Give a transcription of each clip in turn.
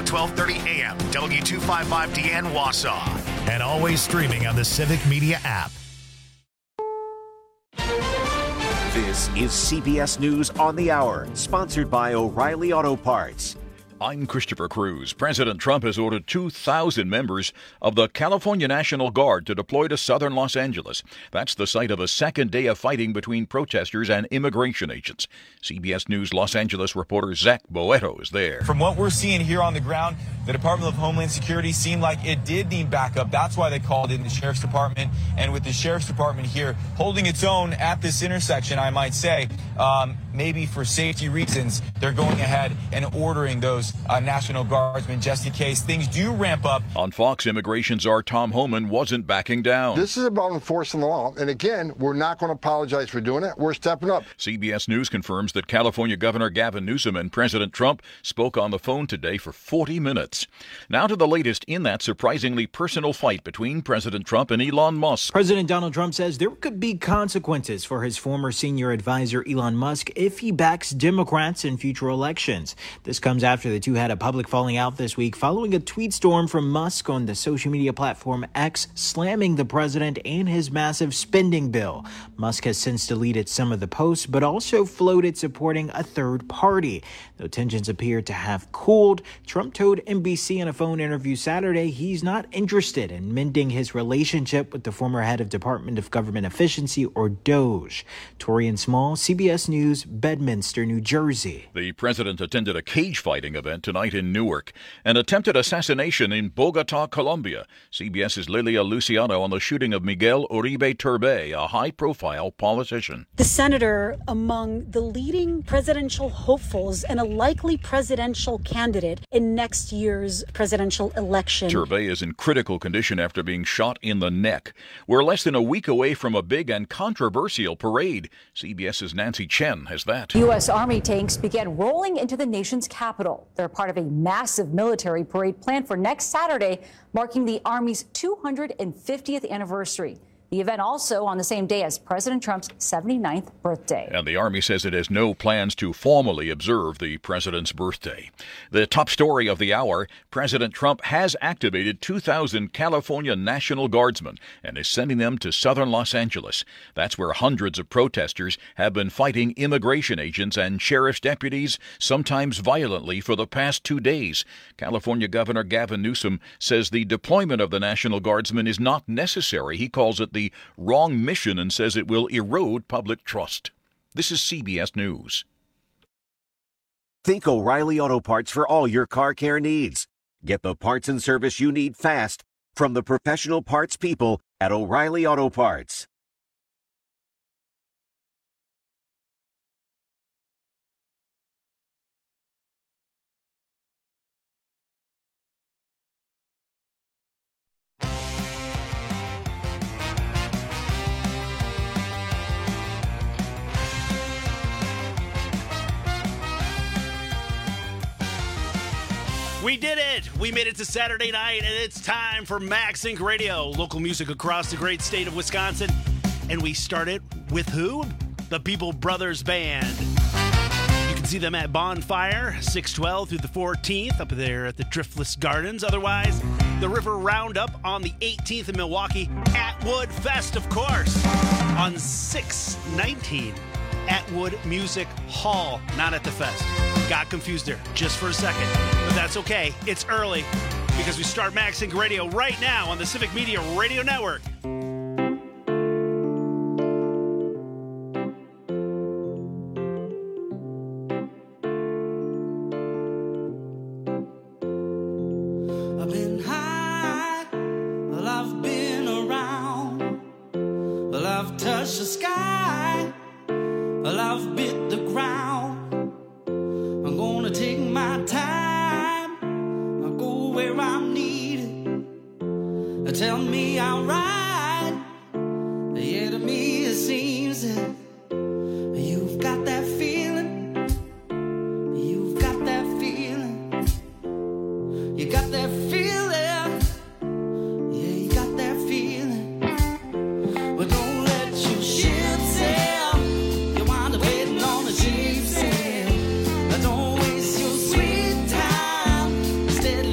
1230 AM, W255DN Wausau. And always streaming on the Civic Media app. This is CBS News on the Hour, sponsored by O'Reilly Auto Parts. I'm Christopher Cruz. President Trump has ordered 2,000 members of the California National Guard to deploy to southern Los Angeles. That's the site of a second day of fighting between protesters and immigration agents. CBS News Los Angeles reporter Zach Boeto is there. From what we're seeing here on the ground, the Department of Homeland Security seemed like it did need backup. That's why they called in the Sheriff's Department. And with the Sheriff's Department here holding its own at this intersection, I might say, maybe for safety reasons, they're going ahead and ordering those National Guardsmen just in case things do ramp up. On Fox, immigration czar Tom Homan wasn't backing down. This is about enforcing the law. And again, we're not going to apologize for doing it. We're stepping up. CBS News confirms that California Governor Gavin Newsom and President Trump spoke on the phone today for 40 minutes. Now to the latest in that surprisingly personal fight between President Trump and Elon Musk. President Donald Trump says there could be consequences for his former senior advisor Elon Musk if he backs Democrats in future elections. This comes after the two had a public falling out this week following a tweet storm from Musk on the social media platform X, slamming the president and his massive spending bill. Musk has since deleted some of the posts, but also floated supporting a third party. Though tensions appear to have cooled, Trump told NBC in a phone interview Saturday he's not interested in mending his relationship with the former head of Department of Government Efficiency, or DOGE. Torian Small, CBS News, Bedminster, New Jersey. The president attended a cage fighting event tonight in Newark. An attempted assassination in Bogota, Colombia. CBS's Lilia Luciano on the shooting of Miguel Uribe Turbay, a high-profile politician. The senator among the leading presidential hopefuls and a likely presidential candidate in next year's presidential election. Turbay is in critical condition after being shot in the neck. We're less than a week away from a big and controversial parade. CBS's Nancy Chen has that. U.S. Army tanks began rolling into the nation's capital. They're part of a massive military parade planned for next Saturday, marking the Army's 250th anniversary. The event also on the same day as President Trump's 79th birthday. And the Army says it has no plans to formally observe the president's birthday. The top story of the hour, President Trump has activated 2,000 California National Guardsmen and is sending them to southern Los Angeles. That's where hundreds of protesters have been fighting immigration agents and sheriff's deputies, sometimes violently, for the past 2 days. California Governor Gavin Newsom says the deployment of the National Guardsmen is not necessary. He calls it the wrong mission and says it will erode public trust. This is CBS News. Think O'Reilly Auto Parts for all your car care needs. Get the parts and service you need fast from the professional parts people at O'Reilly Auto Parts. We did it! We made it to Saturday night, and it's time for Max Inc. Radio, local music across the great state of Wisconsin. And we started with who? The People Brothers Band. You can see them at Bonfire, 6/12 through the 14th, up there at the Driftless Gardens. Otherwise, the River Roundup on the 18th in Milwaukee, Atwood Fest, of course, on 6/19. Atwood Music Hall, not at the fest. Got confused there just for a second, but that's okay. It's early because we start Max Inc. Radio right now on the Civic Media Radio Network. I've been high, well, I've been around, well, I've touched the sky, well, I've bit the ground. I'm gonna take my time, I'll go where I'm needed. Tell me I'm right, yeah, to me it seems that you've got that feeling, you've got that feeling, you got that feeling, yeah, you got that feeling. But don't let your ship sail, you wind up waiting on the cheap sail. Don't waste your sweet time, instead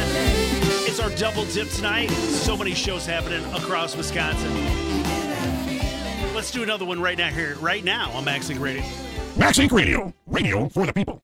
It's our double dip tonight. So many shows happening across Wisconsin. Let's do another one right now on Max Inc. Radio. Max Inc. Radio. Radio for the people.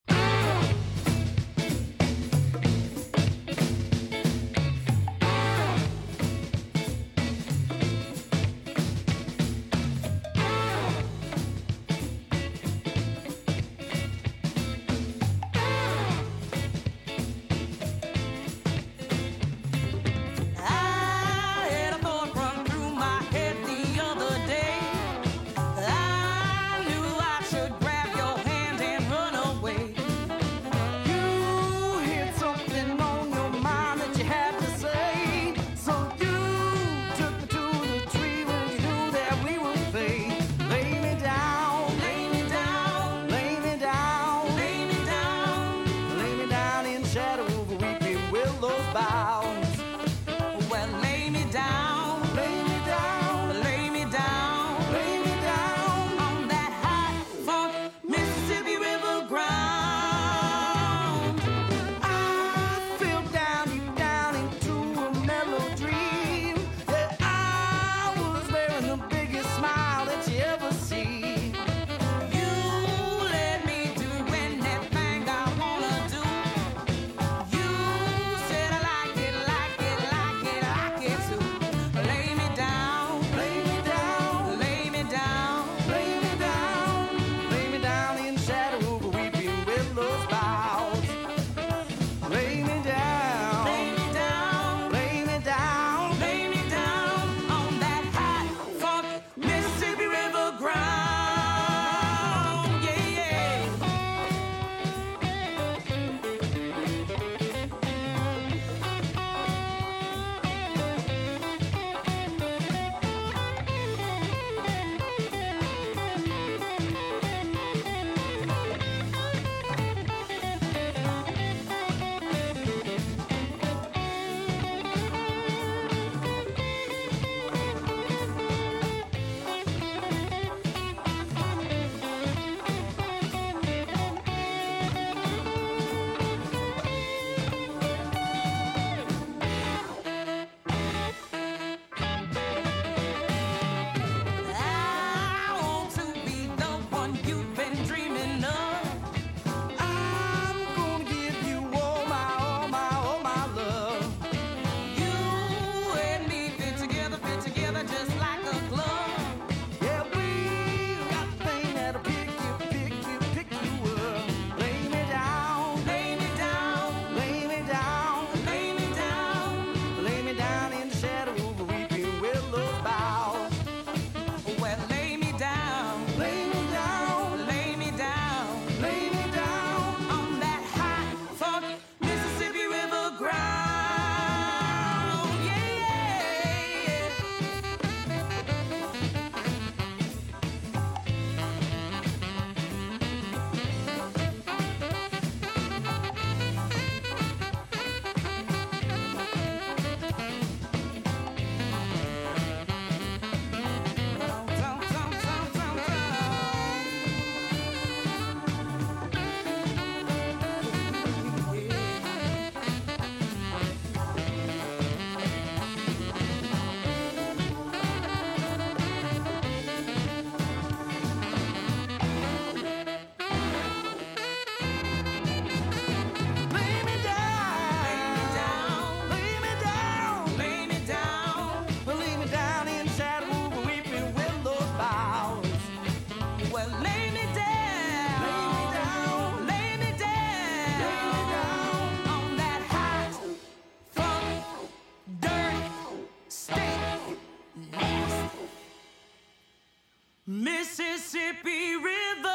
Mississippi River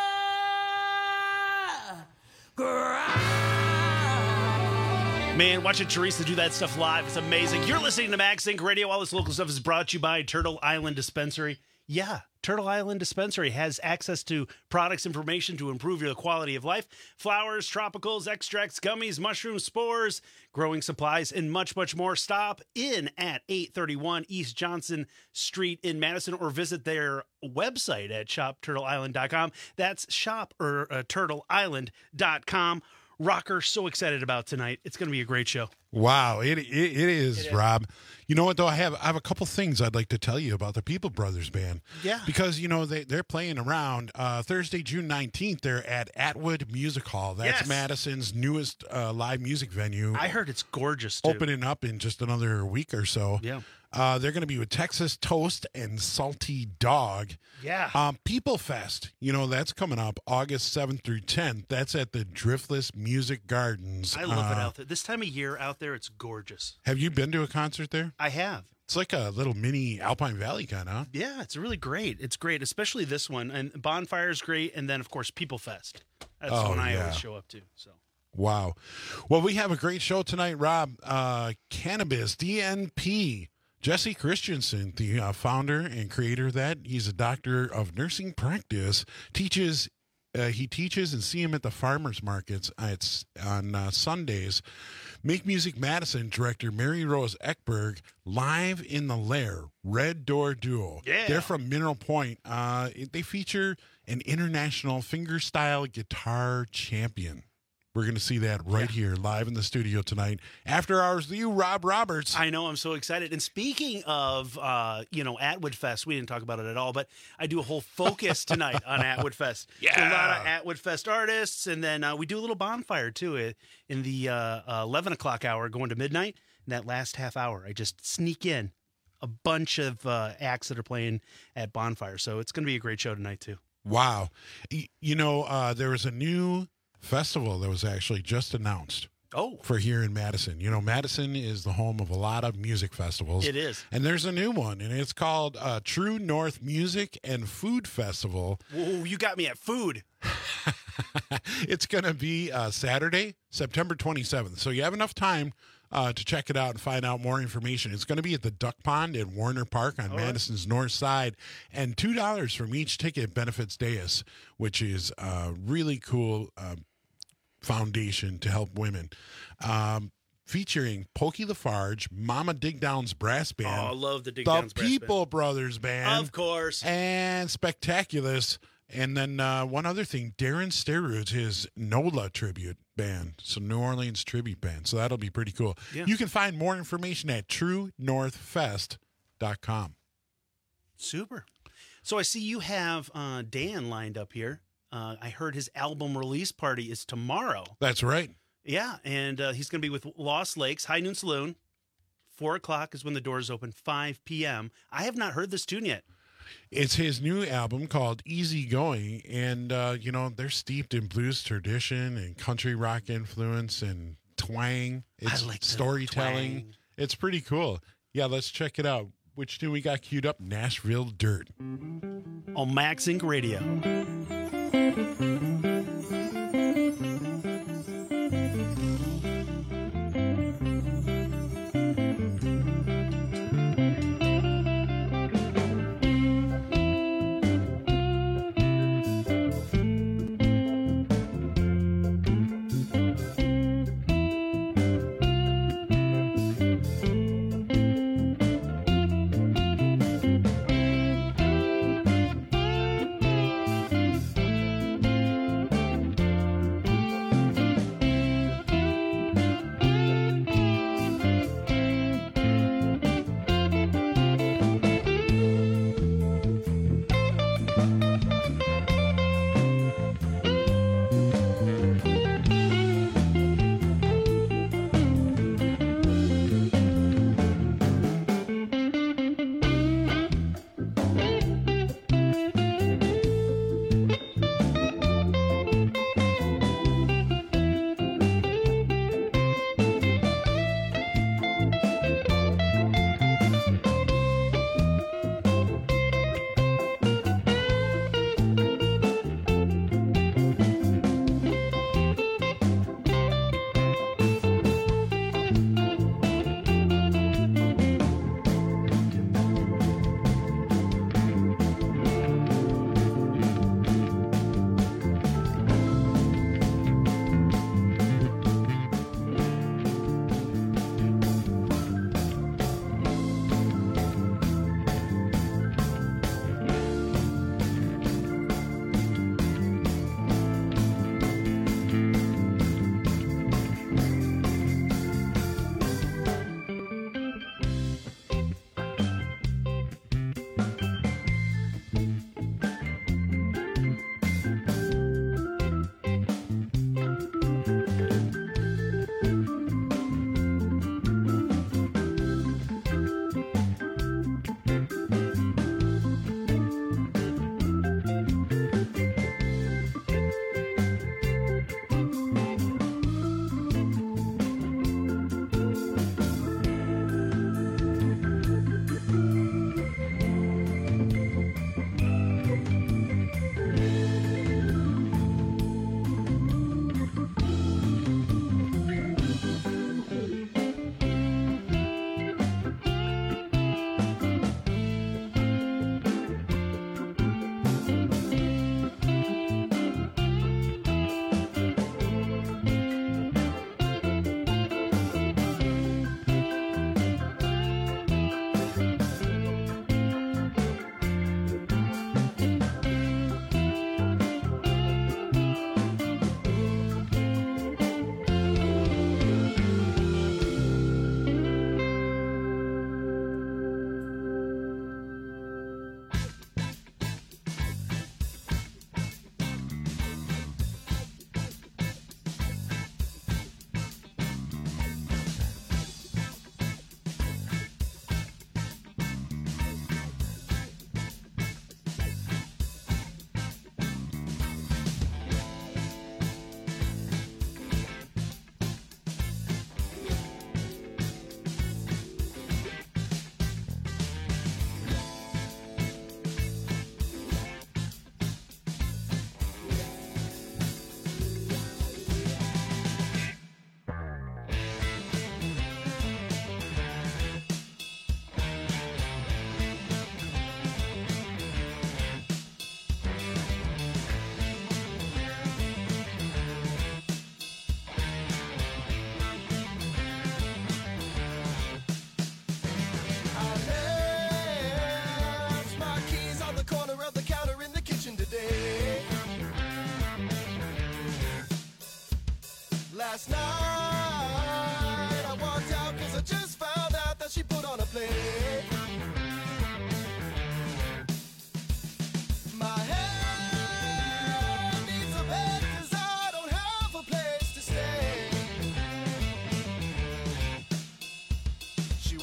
grind. Man, watching Teresa do that stuff live is amazing. You're listening to Max Inc. Radio. All this local stuff is brought to you by Turtle Island Dispensary. Yeah, Turtle Island Dispensary has access to products information to improve your quality of life. Flowers, tropicals, extracts, gummies, mushrooms, spores, growing supplies, and much, much more. Stop in at 831 East Johnson Street in Madison or visit their website at shopturtleisland.com. That's turtleisland.com. Rocker, so excited about tonight. It's going to be a great show. Wow, it is, Rob. You know what, though? I have a couple things I'd like to tell you about the People Brothers Band. Yeah. Because, they're playing around Thursday, June 19th. They're at Atwood Music Hall. That's Madison's newest live music venue. I heard it's gorgeous, too. Opening up in just another week or so. Yeah. They're going to be with Texas Toast and Salty Dog. Yeah. People Fest, that's coming up August 7th through 10th. That's at the Driftless Music Gardens. I love it out there. This time of year out there, it's gorgeous. Have you been to a concert there? I have. It's like a little mini Alpine Valley kind of. Yeah, it's really great. It's great, especially this one. And Bonfire's great. And then, of course, People Fest. That's the one I always show up to. So. Wow. Well, we have a great show tonight, Rob. Cannabis, DNP. Jesse Christensen, the founder and creator of that, he's a doctor of nursing practice, teaches and see him at the farmers markets on Sundays. Make Music Madison director Mary Rose Eckberg, live in the Lair, Red Door Duo. Yeah. They're from Mineral Point. They feature an international fingerstyle guitar champion. We're going to see that right here live in the studio tonight. After hours with you, Rob Roberts. I know. I'm so excited. And speaking of, Atwood Fest, we didn't talk about it at all, but I do a whole focus tonight on Atwood Fest. Yeah. A lot of Atwood Fest artists. And then we do a little bonfire, too, in the 11 o'clock hour going to midnight. In that last half hour, I just sneak in a bunch of acts that are playing at Bonfire. So it's going to be a great show tonight, too. Wow. There was a new festival that was actually just announced for here in Madison. Madison is the home of a lot of music festivals. It is. And there's a new one, and it's called True North Music and Food Festival. Whoa, you got me at food. It's going to be Saturday, September 27th. So you have enough time to check it out and find out more information. It's going to be at the Duck Pond in Warner Park on Madison's north side. And $2 from each ticket benefits Deus, which is a really cool foundation to help women. Featuring Pokey Lafarge, Mama Digdown's Brass Band. Oh, I love the Digdown's Brass Band. The People Brothers Band. Of course. And Spectaculous. And then one other thing, Darren Sterud's his NOLA tribute band, so New Orleans tribute band. So that'll be pretty cool. Yeah. You can find more information at truenorthfest.com. Super. So I see you have Dan lined up here. I heard his album release party is tomorrow. That's right. Yeah, and he's going to be with Lost Lakes, High Noon Saloon. 4 o'clock is when the doors open, 5 p.m. I have not heard this tune yet. It's his new album called Easy Going, and, they're steeped in blues tradition and country rock influence and twang. It's I like the storytelling. twang. It's pretty cool. Yeah, let's check it out. Which tune we got queued up? Nashville Dirt. On Max Inc. Radio.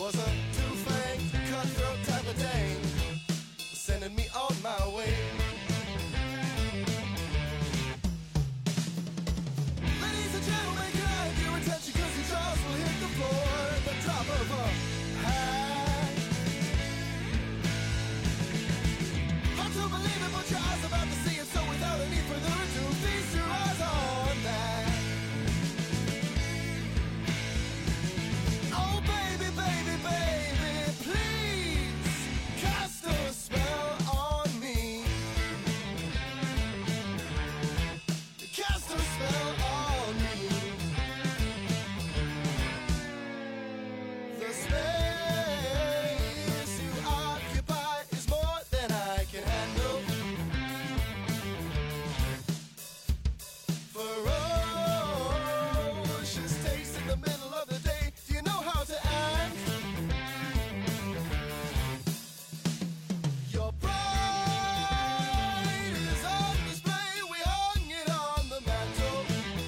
was a two-faced, cutthroat type of dame, sending me on my way. Ladies and gentlemen, can I have your attention, cause your jaws will hit the floor at the drop of a hat. Hard to believe it, but your eyes about to see it, so without any further ado, feast your eyes on that. Oh baby, baby, baby, please cast a spell on me. Cast a spell on me. The space you occupy is more than I can handle. Ferocious taste in the middle of the day. Do you know how to act? Your pride is on display. We hung it on the mantle.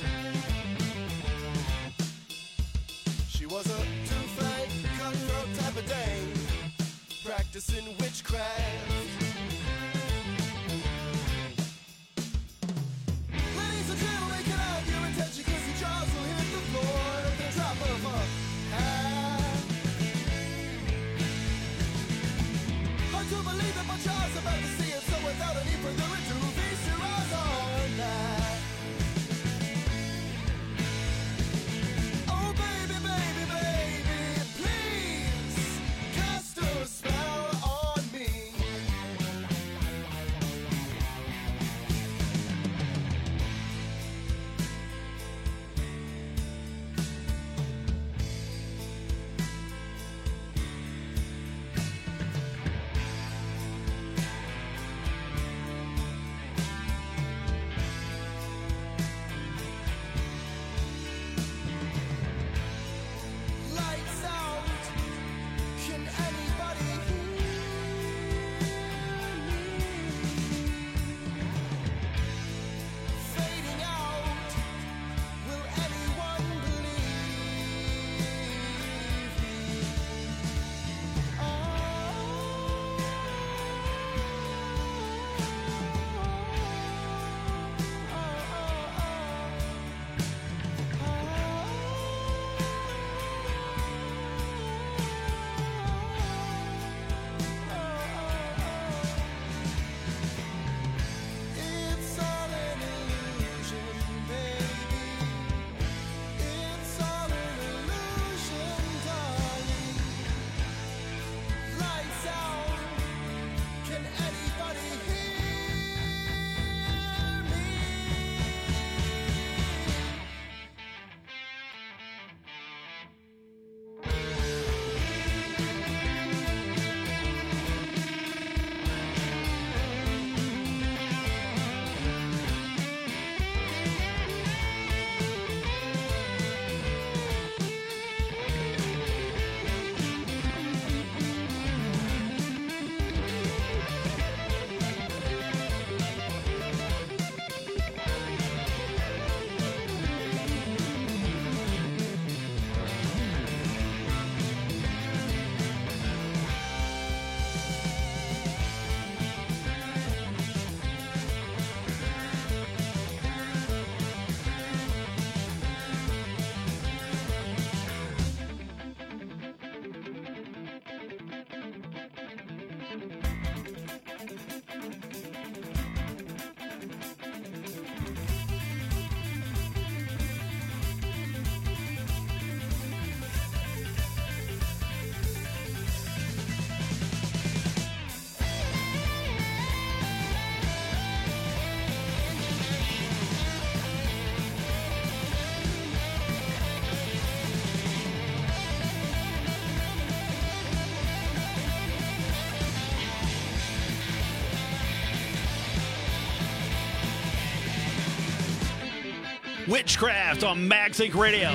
She was a two-faced, cutthroat type of dame, practicing witchcraft. Ladies and gentlemen, can I have your attention, cause your jaws will hit the floor at the drop of a hat. Hard to believe it, but your eyes about to see it, so without any further ado, feast your eyes on that. Oh baby, baby, baby, please cast a spell on me. Lights out. Can anybody hear me? Fading out. Will anyone believe me? It's all an illusion, baby. It's all an illusion, darling. Lights out. Can anybody hear me? Witchcraft on Max Inc. Radio.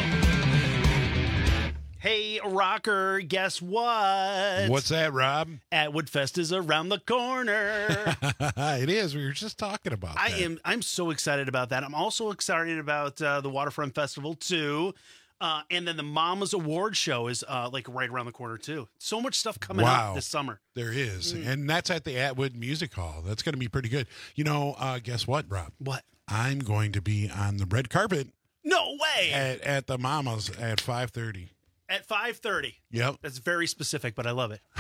Hey, rocker, guess what? What's that, Rob? Atwood Fest is around the corner. It is. We were just talking about that. I'm so excited about that. I'm also excited about the Waterfront Festival, too. And then the Mama's Award Show is like right around the corner too. So much stuff coming up this summer. There is. And that's at the Atwood Music Hall. That's going to be pretty good. You know, guess what, Rob? What? I'm going to be on the red carpet. No way. At the Mama's at 5:30. At 5:30. Yep. That's very specific, but I love it.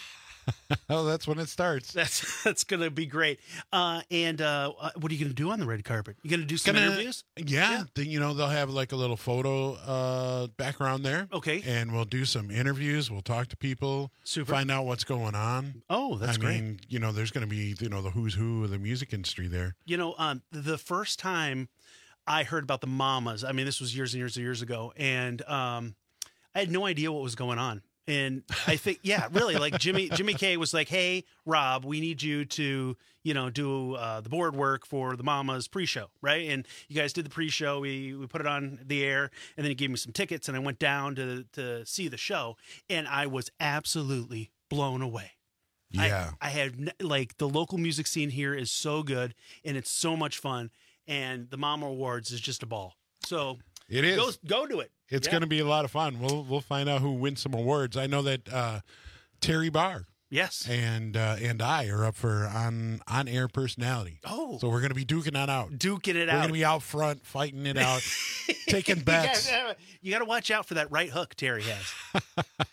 Oh, that's when it starts. That's going to be great. And what are you going to do on the red carpet? You going to do some interviews? Yeah. Then, you know, they'll have like a little photo background there. Okay. And we'll do some interviews. We'll talk to people. Super. Find out what's going on. Oh, that's great. I mean, you know, there's going to be, you know, the who's who of the music industry there. You know, the first time I heard about the Mamas, I mean, this was years and years and years ago, and I had no idea what was going on. And I think, yeah, really, like Jimmy K was like, "Hey, Rob, we need you to, you know, do the board work for the Mamas pre-show, right?" And you guys did the pre-show. We put it on the air, and then he gave me some tickets, and I went down to see the show, and I was absolutely blown away. Yeah, I had like the local music scene here is so good, and it's so much fun, and the Mama Awards is just a ball. So it is. Go to it. It's going to be a lot of fun. We'll find out who wins some awards. I know that Terry Barr, yes, and I are up for on air personality. Oh, so we're going to be duking it out. We're going to be out front, fighting it out, taking bets. You got to watch out for that right hook Terry has.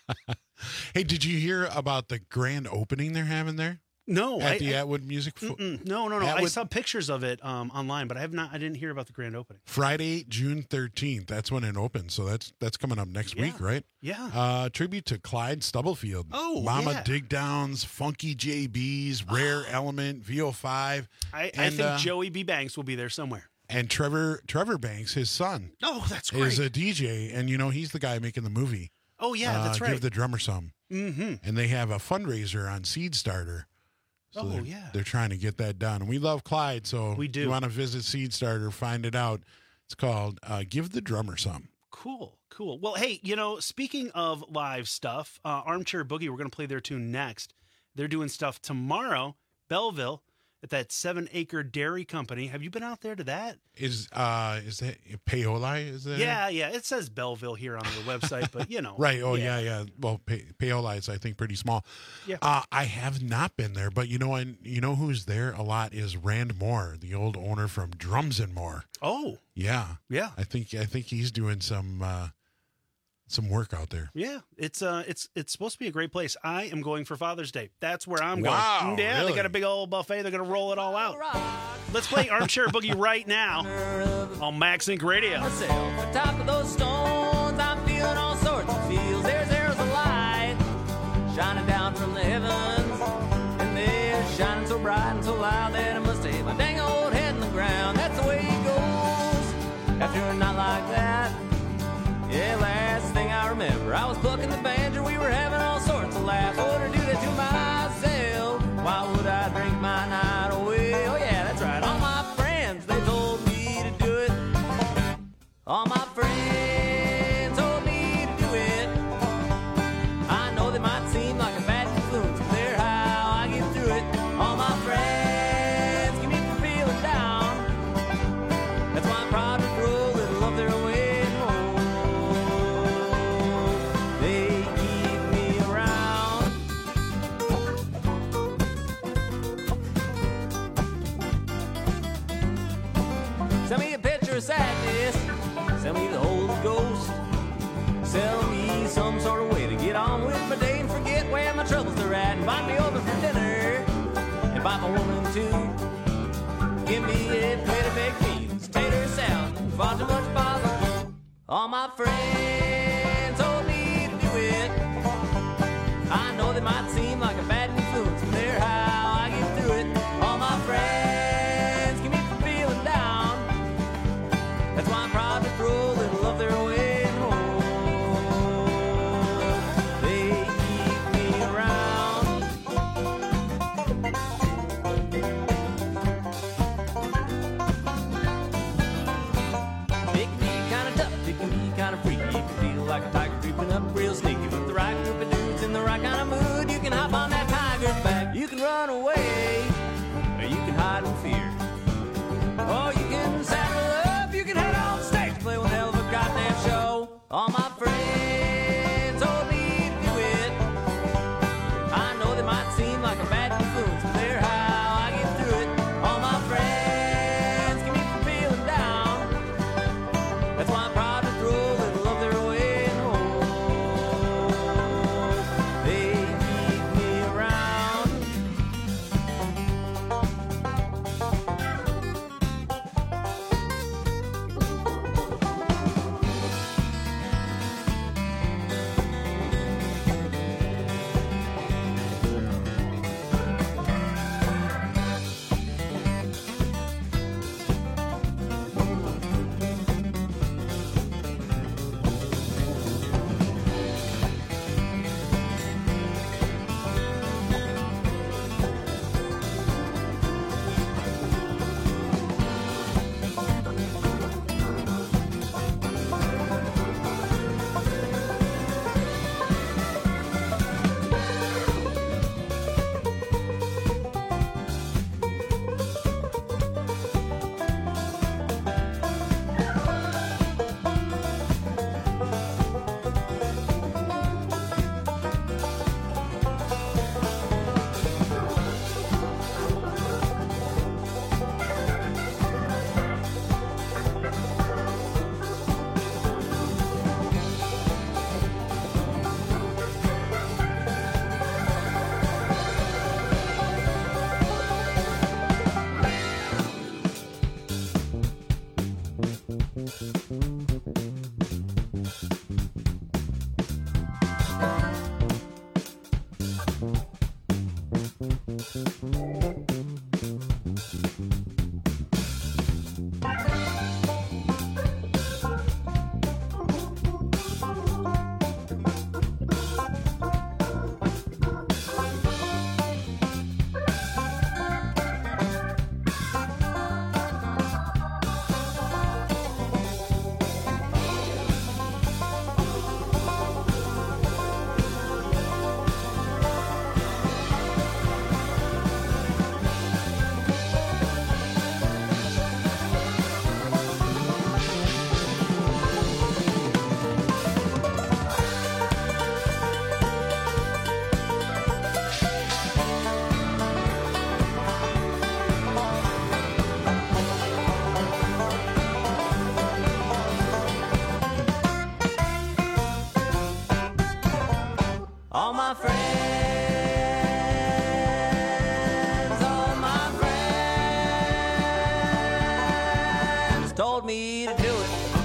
Hey, did you hear about the grand opening they're having there? No, at the Atwood Music. No. I saw pictures of it online, but I didn't hear about the grand opening. Friday, June 13th. That's when it opens. So that's coming up next week, right? Yeah. Tribute to Clyde Stubblefield. Oh, Mama yeah. Dig Downs, Funky JBs, Rare Element, VO5. I think Joey B. Banks will be there somewhere. And Trevor Banks, his son. Oh, that's great. Is a DJ, and you know he's the guy making the movie. Oh yeah, that's right. Give the Drummer Some. Mm-hmm. And they have a fundraiser on Seed Starter. So they're trying to get that done. And we love Clyde, so we do. If you want to visit Seed Starter, find it out. It's called Give the Drummer Some. Cool. Well, hey, you know, speaking of live stuff, Armchair Boogie, we're going to play their tune next. They're doing stuff tomorrow, Belleville, at that 7-acre dairy company. Have you been out there to that? Is that Paoli? Is that? Yeah. It says Belleville here on their website, but you know. Right. Oh, yeah. Well, Paoli is, I think, pretty small. Yeah. I have not been there, but you know who's there a lot is Rand Moore, the old owner from Drums and More. Oh. Yeah. Yeah. I think he's doing some work out there. Yeah, it's supposed to be a great place. I am going for Father's Day. That's where I'm going. Wow, yeah, really? They got a big old buffet. They're going to roll it all out. Let's play Armchair Boogie right now on Max Inc. Radio. On top of those stones, I'm feeling all sorts of feels. There's a light shining down from the heavens, and they're shining so bright and so loud that I must have my dang old head in the ground. That's the way it goes after a night like that. Yeah, last thing I remember, I was plucking the banjo, we were having all sorts of laughs. I wouldn't do that to myself. Why would I drink my night away? Oh yeah, that's right. All my friends, they told me to do it. All my friends told me to do it. I know they might seem like a bad influence, but they're how I get through it. All my friends keep me from feeling down. That's why I'm proud to throw a little of their way. Sell me a picture of sadness, sell me the Holy Ghost, sell me some sort of way to get on with my day and forget where my troubles are at. Invite me over for dinner, invite my woman too. Give me a plate of baked beans, tater salad, and far too much barbecue. All my friends told me to do it. I know they might seem like a bad influence, but they're how I get through it. All my friends keep me from feeling down. That's why I'm proud to throw a little of their way home. They keep me around. It can be kind of tough, it can be kind of freaky. It can feel All my friends, told me to do it.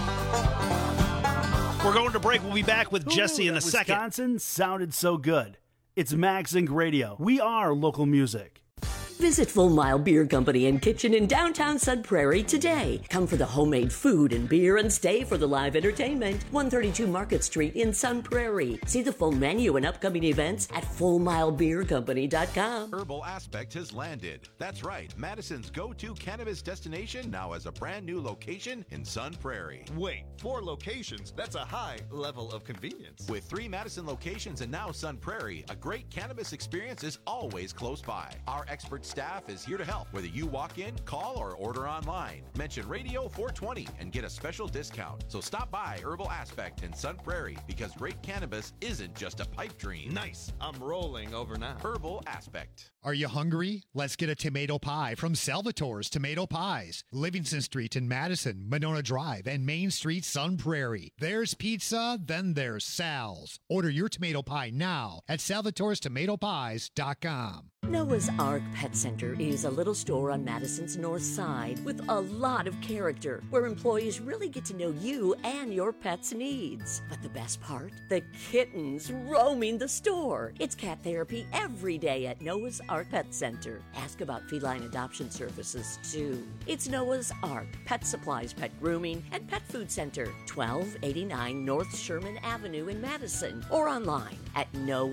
We're going to break. We'll be back with Jesse in a second. Wisconsin sounded so good. It's Max Inc. Radio. We are local music. Visit Full Mile Beer Company and Kitchen in downtown Sun Prairie today. Come for the homemade food and beer and stay for the live entertainment. 132 Market Street in Sun Prairie. See the full menu and upcoming events at FullMileBeerCompany.com. Herbal Aspect has landed. That's right. Madison's go-to cannabis destination now has a brand new location in Sun Prairie. Wait, 4 locations? That's a high level of convenience. With 3 Madison locations and now Sun Prairie, a great cannabis experience is always close by. Our expert staff is here to help, whether you walk in, call, or order online. Mention Radio 420 and get a special discount. So stop by Herbal Aspect in Sun Prairie, because great cannabis isn't just a pipe dream. Nice. I'm rolling over now. Herbal Aspect. Are you hungry? Let's get a tomato pie from Salvatore's Tomato Pies. Livingston Street in Madison, Monona Drive, and Main Street, Sun Prairie. There's pizza, then there's Sal's. Order your tomato pie now at salvatorestomatopies.com. Noah's Ark Pet Center is a little store on Madison's north side with a lot of character, where employees really get to know you and your pet's needs. But the best part? The kittens roaming the store. It's cat therapy every day at Noah's Ark Pet Center. Ask about feline adoption services, too. It's Noah's Ark Pet Supplies, Pet Grooming, and Pet Food Center, 1289 North Sherman Avenue in Madison, or online at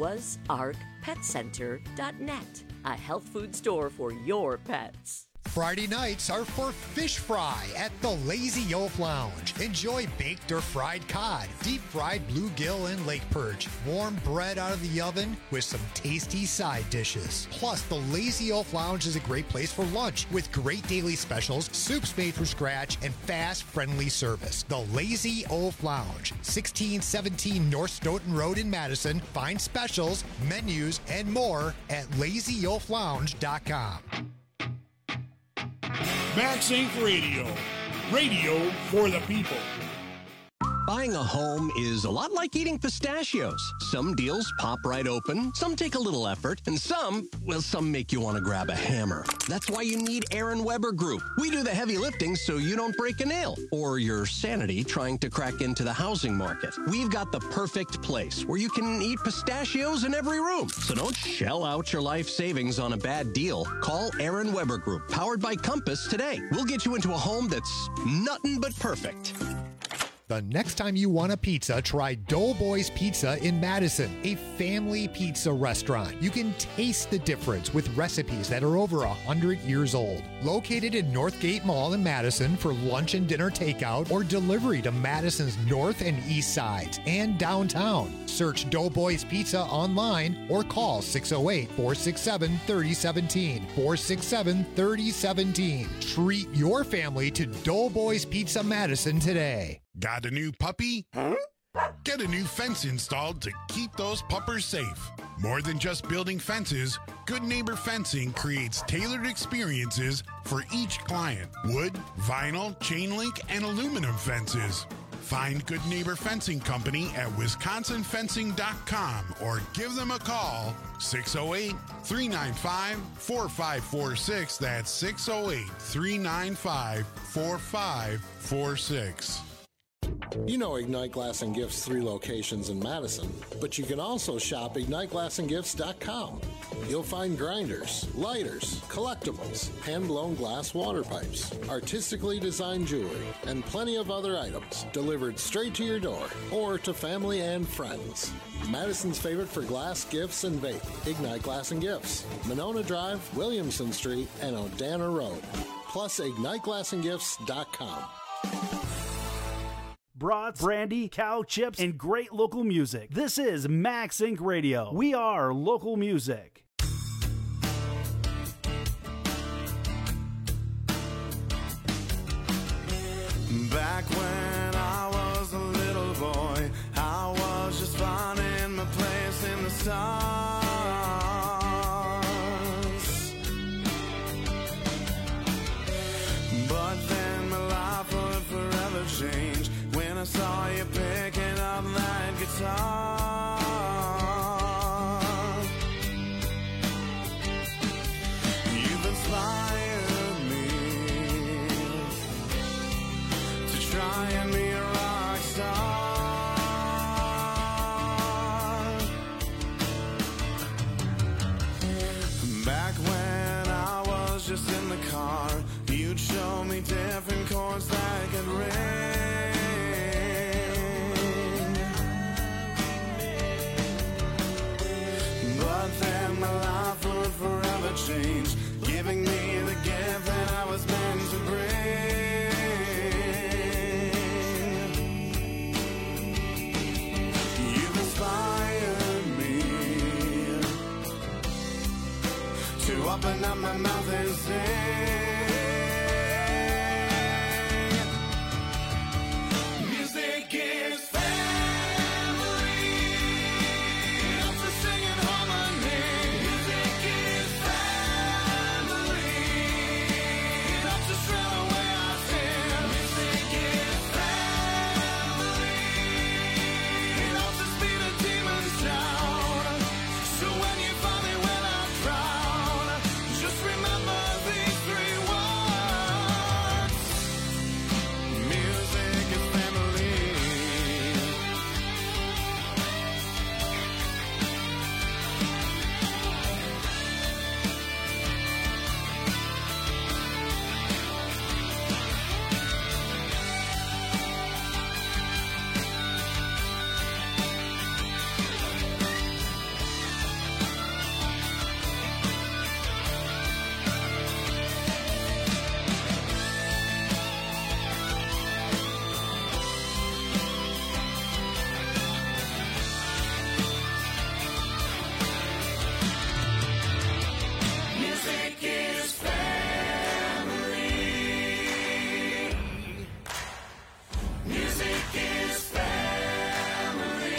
noahsarkpetcenter.net. A health food store for your pets. Friday nights are for fish fry at the Lazy Oaf Lounge. Enjoy baked or fried cod, deep-fried bluegill and lake perch, warm bread out of the oven with some tasty side dishes. Plus, the Lazy Oaf Lounge is a great place for lunch with great daily specials, soups made from scratch, and fast, friendly service. The Lazy Oaf Lounge, 1617 North Stoughton Road in Madison. Find specials, menus, and more at lazyoaflounge.com. Max Inc. Radio. Radio for the people. Buying a home is a lot like eating pistachios. Some deals pop right open, some take a little effort, and some make you want to grab a hammer. That's why you need Aaron Weber Group. We do the heavy lifting so you don't break a nail or your sanity trying to crack into the housing market. We've got the perfect place where you can eat pistachios in every room. So don't shell out your life savings on a bad deal. Call Aaron Weber Group, powered by Compass, today. We'll get you into a home that's nothing but perfect. The next time you want a pizza, try Doughboys Pizza in Madison, a family pizza restaurant. You can taste the difference with recipes that are over 100 years old. Located in Northgate Mall in Madison for lunch and dinner takeout or delivery to Madison's north and east sides and downtown. Search Doughboys Pizza online or call 608-467-3017. 467-3017. Treat your family to Doughboys Pizza Madison today. Got a new puppy? Huh? Get a new fence installed to keep those puppers safe. More than just building fences, Good Neighbor Fencing creates tailored experiences for each client. Wood, vinyl, chain link, and aluminum fences. Find Good Neighbor Fencing Company at wisconsinfencing.com or give them a call, 608-395-4546. That's 608-395-4546. You know Ignite Glass and Gifts 3 locations in Madison, but you can also shop IgniteGlassandGifts.com. You'll find grinders, lighters, collectibles, hand-blown glass water pipes, artistically designed jewelry, and plenty of other items delivered straight to your door or to family and friends. Madison's favorite for glass, gifts, and vape. Ignite Glass and Gifts, Monona Drive, Williamson Street, and Odana Road. Plus, IgniteGlassandGifts.com. Brats, brandy, cow chips, and great local music. This is Max Inc. Radio. We are local music. Back when I was a little boy, I was just finding my place in the stars. But then my life would forever change when I saw you picking up that guitar. giving me the gift that I was meant to bring. You've inspired me to open up my mouth and sing. Music is family. Lots of singing harmony. Music is family. Lots of shrill away our sin. Music is family. Lots of speed of demons down. So when you find me when I drown, just remember these three words. Music is family. Music is family. Music is family.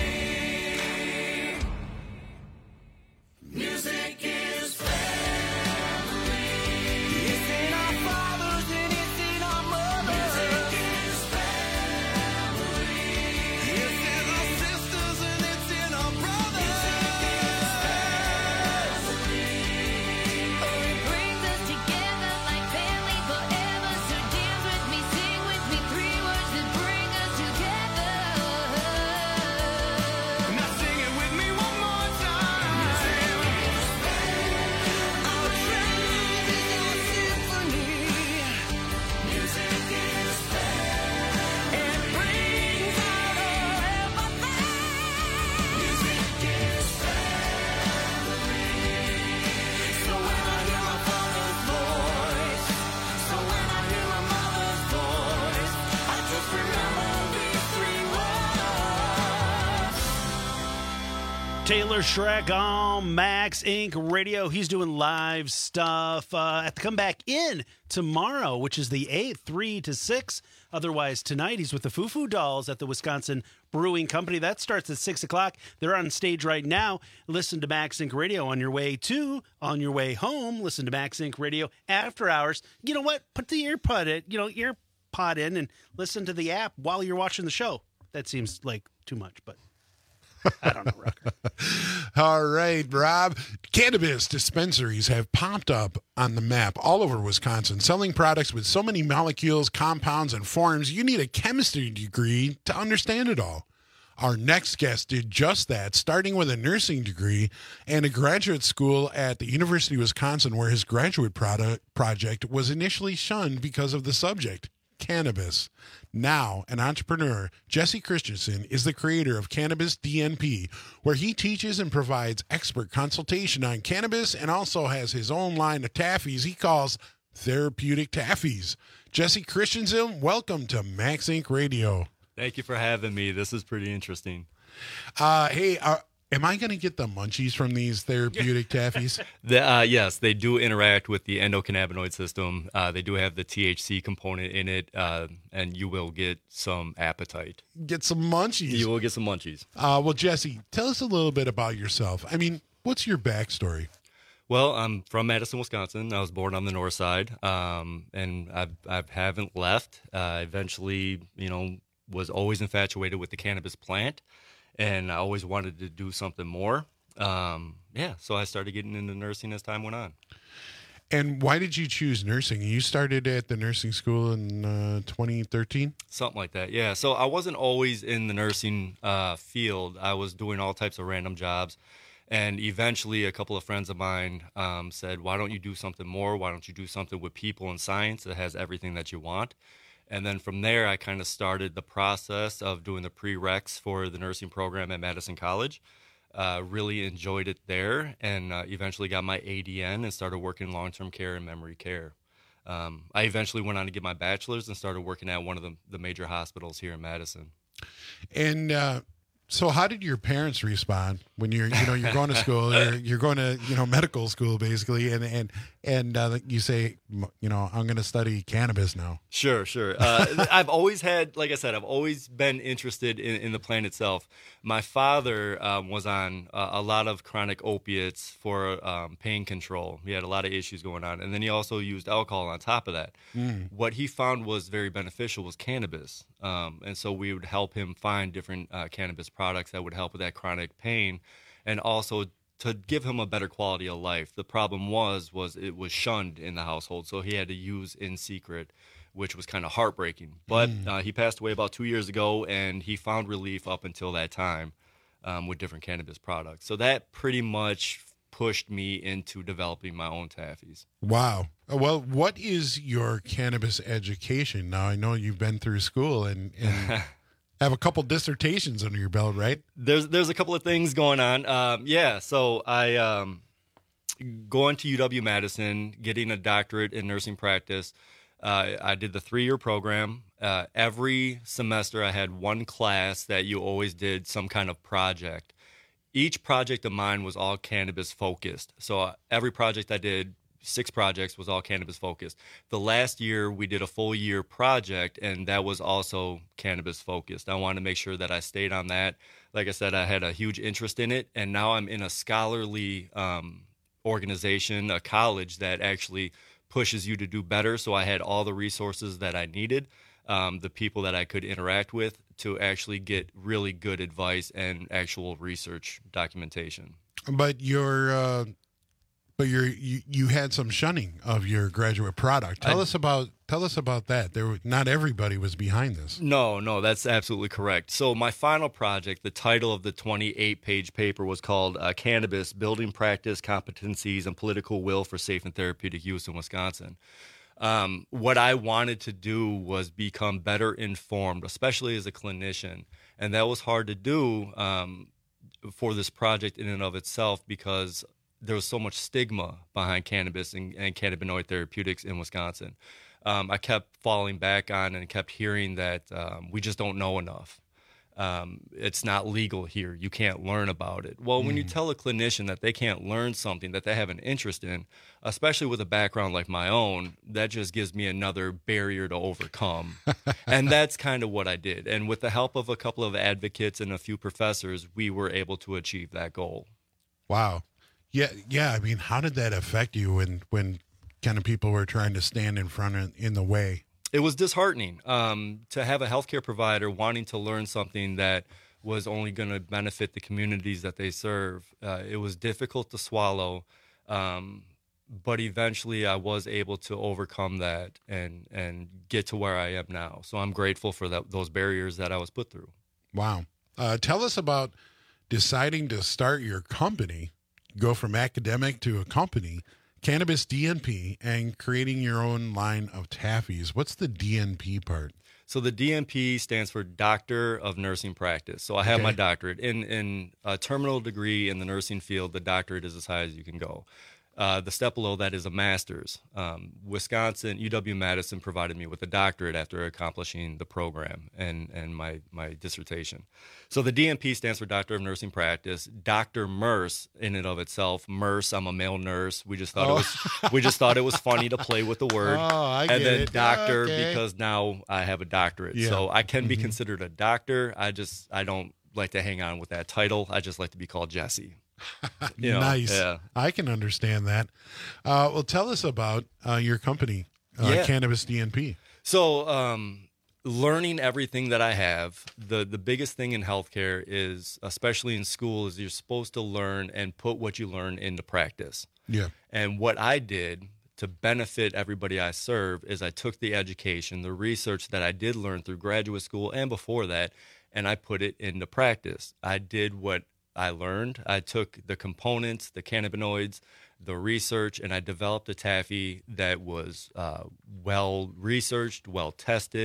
Music is family. It's in our fathers and it's in our mothers. Music is family. It's in our sisters and it's in our brothers. Music is family. Oh, it brings us together like family forever. So dance with me, sing with me, three words that bring us together. Now sing it with me one more time. Our truth is our symphony. Music is family. It brings out our empathy. Music is family. So when I hear my father's voice, so when I hear my mother's voice, I just remember these three words. Taylor Schreck on Max Inc. Radio. He's doing live stuff at the Comeback In tomorrow, which is the 8th, 3 to 6. Otherwise, tonight he's with the Foo Foo Dolls at the Wisconsin Brewing Company. That starts at 6 o'clock. They're on stage right now. Listen to Max Inc. Radio on your way to, on your way home. Listen to Max Inc. Radio after hours. You know what? Put the earpod in and listen to the app while you're watching the show. That seems like too much, but I don't know, Rucker. All right, Rob. Cannabis dispensaries have popped up on the map all over Wisconsin, selling products with so many molecules, compounds, and forms, you need a chemistry degree to understand it all. Our next guest did just that, starting with a nursing degree and a graduate school at the University of Wisconsin, where his graduate project was initially shunned because of the subject, cannabis. Now, an entrepreneur, Jesse Christensen, is the creator of Cannabis DNP, where he teaches and provides expert consultation on cannabis and also has his own line of taffies he calls therapeutic taffies. Jesse Christensen, welcome to Max Inc. Radio. Thank you for having me. This is pretty interesting. Hey, am I going to get the munchies from these therapeutic taffies? Yes, they do interact with the endocannabinoid system. They do have the THC component in it, and you will get some appetite. Get some munchies. You will get some munchies. Well, Jesse, tell us a little bit about yourself. I mean, what's your backstory? Well, I'm from Madison, Wisconsin. I was born on the north side, and I haven't left. Eventually, was always infatuated with the cannabis plant, and I always wanted to do something more. So I started getting into nursing as time went on. And why did you choose nursing? You started at the nursing school in 2013? Something like that, yeah. So I wasn't always in the nursing field. I was doing all types of random jobs. And eventually a couple of friends of mine said, why don't you do something more? Why don't you do something with people and science that has everything that you want? And then from there, I kind of started the process of doing the prereqs for the nursing program at Madison College. really enjoyed it there, and eventually got my ADN and started working long-term care and memory care. I eventually went on to get my bachelor's and started working at one of the major hospitals here in Madison. And so how did your parents respond when you're going to school, you're going to, medical school basically, and you say, I'm going to study cannabis now? Sure. I've always had, like I said, I've always been interested in the plant itself. My father was on a lot of chronic opiates for pain control. He had a lot of issues going on. And then he also used alcohol on top of that. What he found was very beneficial was cannabis. And so we would help him find different cannabis products that would help with that chronic pain, and also to give him a better quality of life. The problem was it was shunned in the household, so he had to use in secret, which was kind of heartbreaking. But he passed away about 2 years ago, and he found relief up until that time with different cannabis products. So that pretty much pushed me into developing my own taffies. Wow. Well, what is your cannabis education? Now, I know you've been through school and have a couple dissertations under your belt, right? There's a couple of things going on. So I going to UW-Madison, getting a doctorate in nursing practice. I did the 3-year program. Every semester I had one class that you always did some kind of project. Each project of mine was all cannabis focused. So every project I did, 6 projects, was all cannabis focused. The last year we did a full year project, and that was also cannabis focused. I wanted to make sure that I stayed on that. Like I said, I had a huge interest in it, and now I'm in a scholarly organization, a college that actually pushes you to do better. So I had all the resources that I needed, the people that I could interact with to actually get really good advice and actual research documentation. But you had some shunning of your graduate product. Tell us about that. Not everybody was behind this. No, that's absolutely correct. So my final project, the title of the 28-page paper was called Cannabis, Building Practice, Competencies, and Political Will for Safe and Therapeutic Use in Wisconsin. What I wanted to do was become better informed, especially as a clinician. And that was hard to do for this project in and of itself because there was so much stigma behind cannabis and cannabinoid therapeutics in Wisconsin. I kept falling back on and kept hearing that we just don't know enough. It's not legal here. You can't learn about it. Well, when you tell a clinician that they can't learn something that they have an interest in, especially with a background like my own, that just gives me another barrier to overcome. And that's kind of what I did. And with the help of a couple of advocates and a few professors, we were able to achieve that goal. Wow. Yeah. I mean, how did that affect you when kind of people were trying to stand in the way? It was disheartening to have a healthcare provider wanting to learn something that was only going to benefit the communities that they serve. It was difficult to swallow, but eventually I was able to overcome that and get to where I am now. So I'm grateful for those barriers that I was put through. Wow. Tell us about deciding to start your company, go from academic to a company, Cannabis DNP, and creating your own line of taffies. What's the DNP part? So the DNP stands for Doctor of Nursing Practice. So I have my doctorate. In a terminal degree in the nursing field, the doctorate is as high as you can go. The step below that is a master's. Wisconsin, UW-Madison provided me with a doctorate after accomplishing the program and my dissertation. So the DNP stands for Doctor of Nursing Practice. Dr. Merce, in and of itself, Merce, I'm a male nurse. We just thought it was funny to play with the word. I and get then it. doctor Okay. because now I have a doctorate. Yeah. So I can be considered a doctor. I don't like to hang on with that title. I just like to be called Jesse. Nice. Yeah. I can understand that. Well, tell us about your company, Cannabis DNP. So, learning everything that I have, the biggest thing in healthcare is, especially in school, is you're supposed to learn and put what you learn into practice. Yeah. And what I did to benefit everybody I serve is I took the education, the research that I did learn through graduate school and before that, and I put it into practice. I did what I learned. I took the components, the cannabinoids, the research, and I developed a taffy that was well researched, well tested,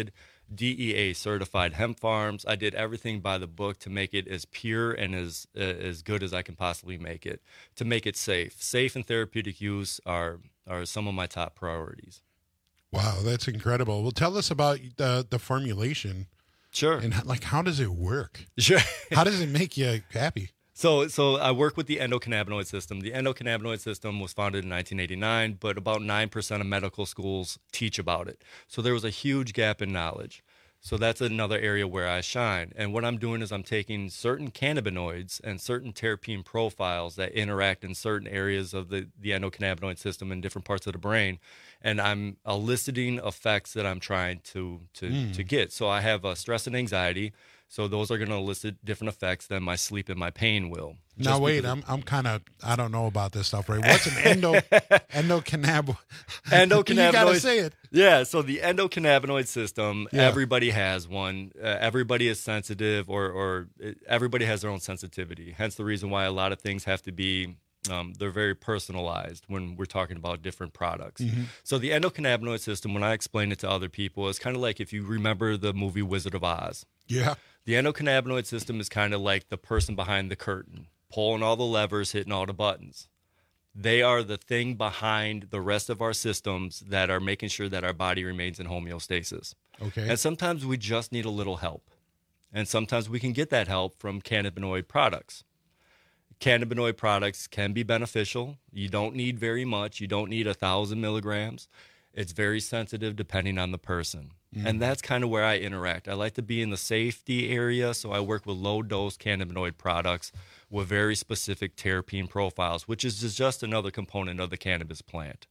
DEA certified hemp farms. I did everything by the book to make it as pure and as good as I can possibly make it, to make it safe. Safe and therapeutic use are some of my top priorities. Wow, that's incredible. Well, tell us about the formulation. Sure. And how does it work? Sure. How does it make you happy? So I work with the endocannabinoid system. The endocannabinoid system was founded in 1989, but about 9% of medical schools teach about it. So there was a huge gap in knowledge. So that's another area where I shine. And what I'm doing is I'm taking certain cannabinoids and certain terpene profiles that interact in certain areas of the endocannabinoid system in different parts of the brain, and I'm eliciting effects that I'm trying to get. So I have stress and anxiety. So those are going to elicit different effects than my sleep and my pain will. Now wait, I'm kind of, I don't know about this stuff, right? What's an endocannabinoid? Endocannabinoid. You got to say it. Yeah, so the endocannabinoid system, Yeah. everybody has one. Everybody is sensitive, or everybody has their own sensitivity. Hence the reason why a lot of things have to be, they're very personalized when we're talking about different products. Mhm. So the endocannabinoid system, when I explain it to other people, is kind of like if you remember the movie Wizard of Oz. Yeah. The endocannabinoid system is kind of like the person behind the curtain, pulling all the levers, hitting all the buttons. They are the thing behind the rest of our systems that are making sure that our body remains in homeostasis. Okay. And sometimes we just need a little help. And sometimes we can get that help from cannabinoid products. Cannabinoid products can be beneficial. You don't need very much. You don't need 1,000 milligrams. It's very sensitive depending on the person. And that's kind of where I interact. I like to be in the safety area, so I work with low-dose cannabinoid products with very specific terpene profiles, which is just another component of the cannabis plant.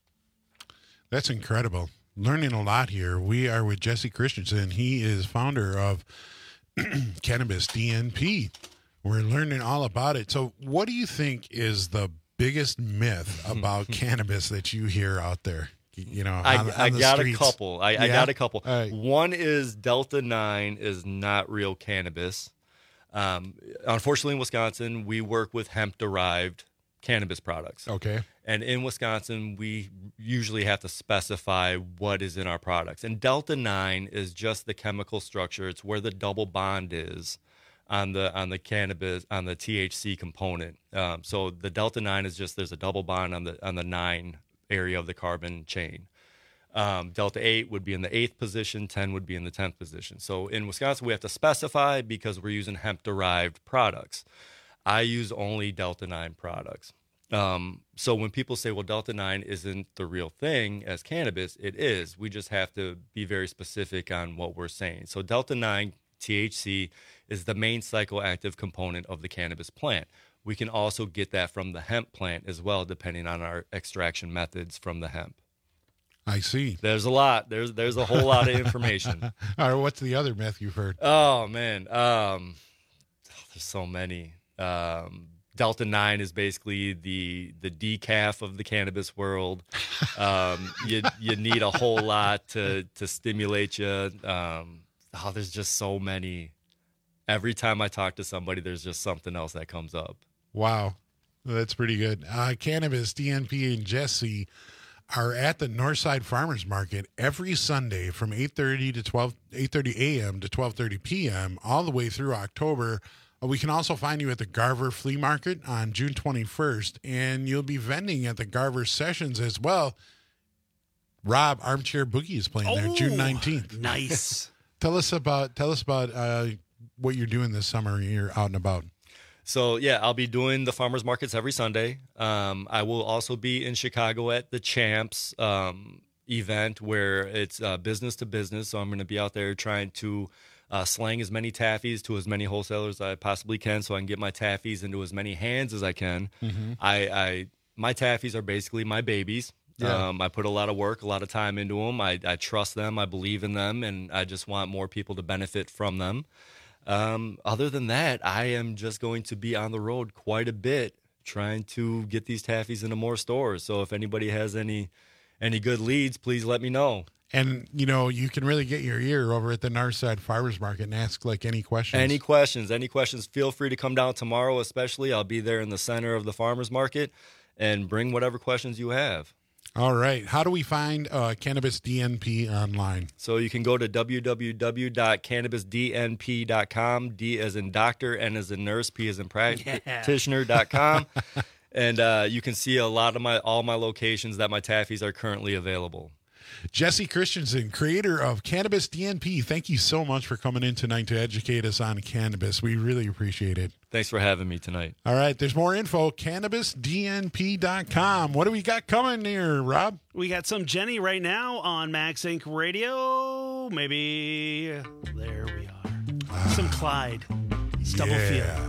That's incredible. Learning a lot here. We are with Jesse Christensen. He is founder of Cannabis DNP. We're learning all about it. So what do you think is the biggest myth about cannabis that you hear out there? You know, I the got streets? a couple. I Yeah? got a couple. All right. One is Delta-9 is not real cannabis. Unfortunately, in Wisconsin, we work with hemp-derived cannabis products. Okay. And in Wisconsin, we usually have to specify what is in our products. And Delta-9 is just the chemical structure. It's where the double bond is on the cannabis, on the THC component. So the Delta-9 is just, there's a double bond on the 9 area of the carbon chain. Delta-8 would be in the 8th position, 10 would be in the 10th position. So in Wisconsin, we have to specify because we're using hemp-derived products. I use only Delta-9 products. So when people say, well, Delta-9 isn't the real thing as cannabis, it is. We just have to be very specific on what we're saying. So Delta-9 THC is the main psychoactive component of the cannabis plant. We can also get that from the hemp plant as well, depending on our extraction methods from the hemp. I see. There's a lot. There's a whole lot of information. All right, what's the other myth you've heard? Oh, man. There's so many. Delta-9 is basically the decaf of the cannabis world. You need a whole lot to stimulate you. There's just so many. Every time I talk to somebody, there's just something else that comes up. Wow. That's pretty good. Cannabis, DNP, and Jesse are at the Northside Farmers Market every Sunday from 8:30 a.m. to 12:30 p.m. all the way through October. We can also find you at the Garver Flea Market on June 21st, and you'll be vending at the Garver Sessions as well. Rob, Armchair Boogie is playing there June 19th. Nice. Tell us about what you're doing this summer. You're out and about. So, yeah, I'll be doing the farmers markets every Sunday. I will also be in Chicago at the Champs event where it's business to business. So I'm going to be out there trying to slang as many taffies to as many wholesalers as I possibly can so I can get my taffies into as many hands as I can. Mm-hmm. My taffies are basically my babies. Yeah. I put a lot of work, a lot of time into them. I trust them. I believe in them. And I just want more people to benefit from them. Other than that, I am just going to be on the road quite a bit trying to get these taffies into more stores. So if anybody has any good leads, please let me know. And, you know, you can really get your ear over at the Northside Farmers Market and ask, like, any questions. Any questions, feel free to come down tomorrow especially. I'll be there in the center of the farmers market and bring whatever questions you have. All right. How do we find Cannabis DNP online? So you can go to www.cannabisdnp.com. D as in doctor, N as in nurse, P as in practitioner.com. And you can see all my locations that my taffies are currently available. Jesse Christensen, creator of Cannabis DNP, thank you so much for coming in tonight to educate us on cannabis. We really appreciate it. Thanks for having me tonight. All right, there's more info, cannabisdnp.com. What do we got coming here, Rob? We got some Jenny right now on Max Inc. Radio. Maybe there we are. Some Clyde. Stubblefield. Yeah.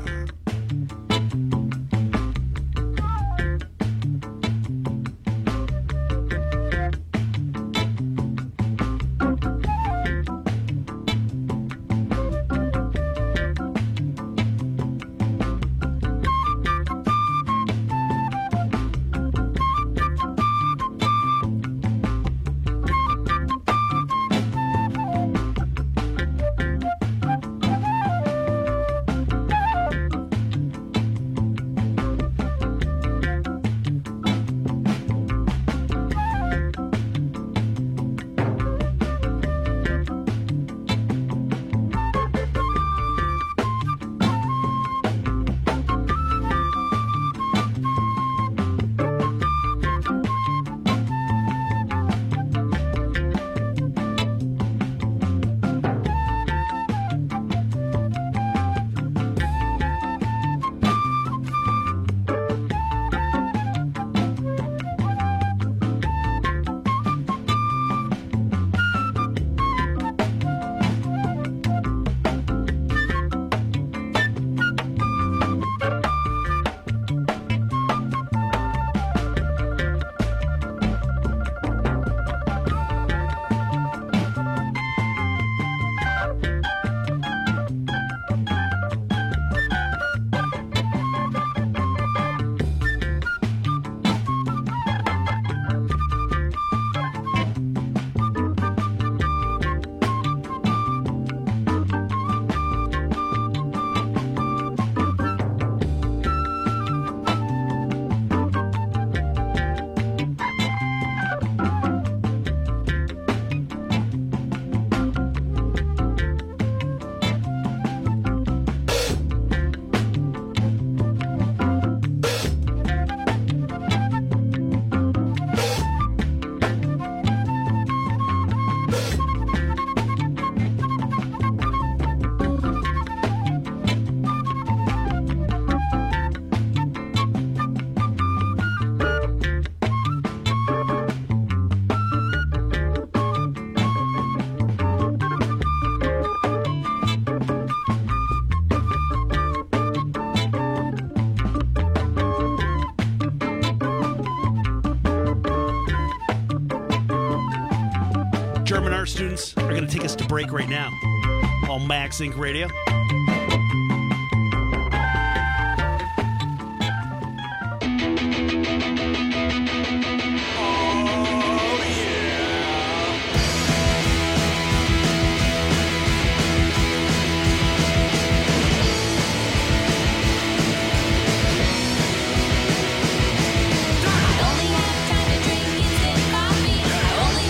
German art students are going to take us to break right now on Max Inc. Radio.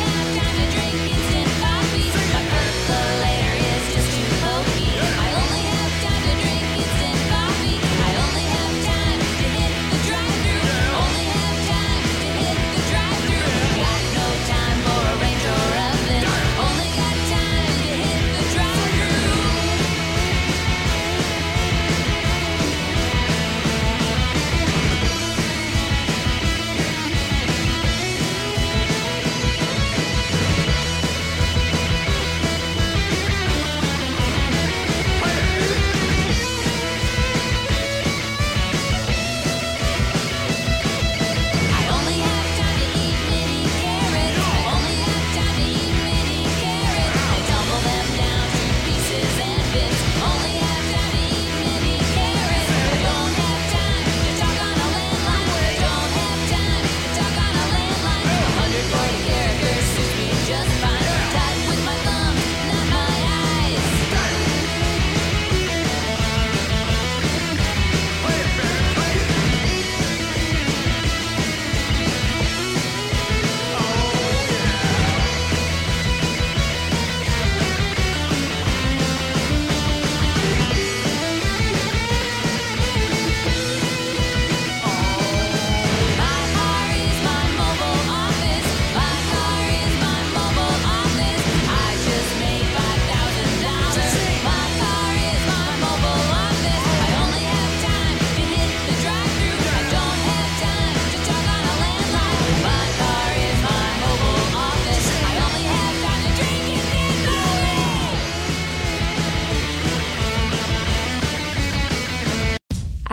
I only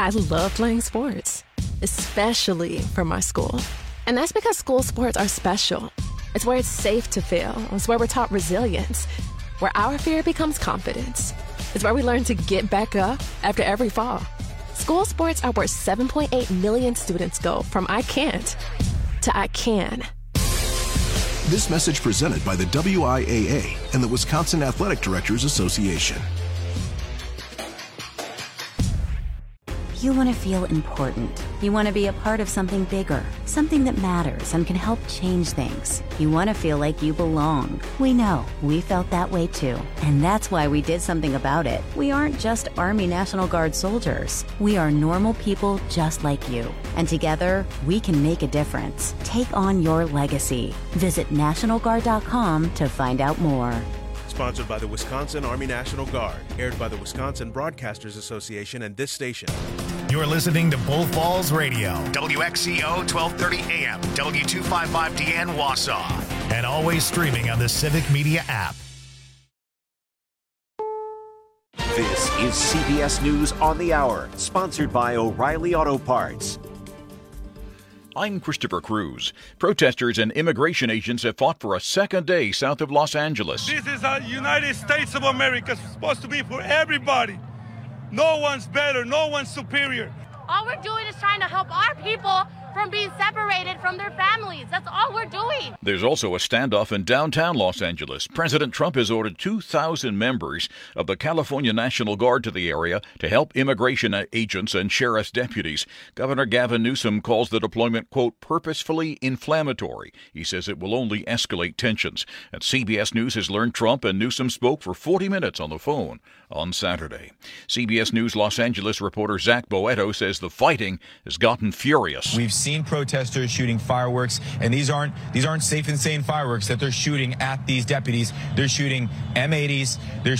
I love playing sports, especially for my school. And that's because school sports are special. It's where it's safe to fail. It's where we're taught resilience, where our fear becomes confidence. It's where we learn to get back up after every fall. School sports are where 7.8 million students go from I can't to I can. This message presented by the WIAA and the Wisconsin Athletic Directors Association. You want to feel important. You want to be a part of something bigger, something that matters and can help change things. You want to feel like you belong. We know. We felt that way too. And that's why we did something about it. We aren't just Army National Guard soldiers. We are normal people just like you. And together, we can make a difference. Take on your legacy. Visit NationalGuard.com to find out more. Sponsored by the Wisconsin Army National Guard. Aired by the Wisconsin Broadcasters Association and this station. You're listening to Bull Falls Radio, WXCO 1230 AM, W255DN Wausau, and always streaming on the Civic Media app. This is CBS News on the Hour, sponsored by O'Reilly Auto Parts. I'm Christopher Cruz. Protesters and immigration agents have fought for a second day south of Los Angeles. This is the United States of America. It's supposed to be for everybody. No one's better. No one's superior. All we're doing is trying to help our people from being separated from their families. That's all we're doing. There's also a standoff in downtown Los Angeles. President Trump has ordered 2,000 members of the California National Guard to the area to help immigration agents and sheriff's deputies. Governor Gavin Newsom calls the deployment, quote, purposefully inflammatory. He says it will only escalate tensions. And CBS News has learned Trump and Newsom spoke for 40 minutes on the phone on Saturday. CBS News Los Angeles reporter Zach Boetto says the fighting has gotten furious. We've seen protesters shooting fireworks, and these aren't safe and sane fireworks that they're shooting at these deputies. They're shooting M80s. They're